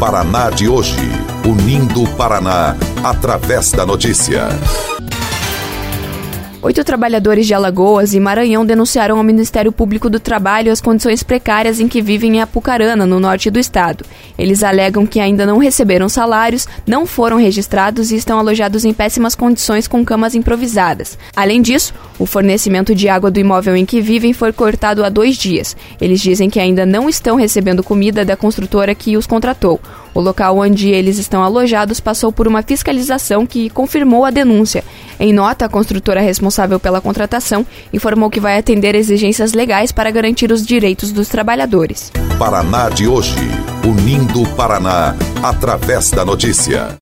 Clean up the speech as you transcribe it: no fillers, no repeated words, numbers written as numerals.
Paraná de hoje, unindo o Paraná através da notícia. 8 trabalhadores de Alagoas e Maranhão denunciaram ao Ministério Público do Trabalho as condições precárias em que vivem em Apucarana, no norte do estado. Eles alegam que ainda não receberam salários, não foram registrados e estão alojados em péssimas condições com camas improvisadas. Além disso, o fornecimento de água do imóvel em que vivem foi cortado há 2 dias. Eles dizem que ainda não estão recebendo comida da construtora que os contratou. O local onde eles estão alojados passou por uma fiscalização que confirmou a denúncia. Em nota, a construtora responsável pela contratação informou que vai atender exigências legais para garantir os direitos dos trabalhadores. Paraná de hoje, unindo o Paraná através da notícia.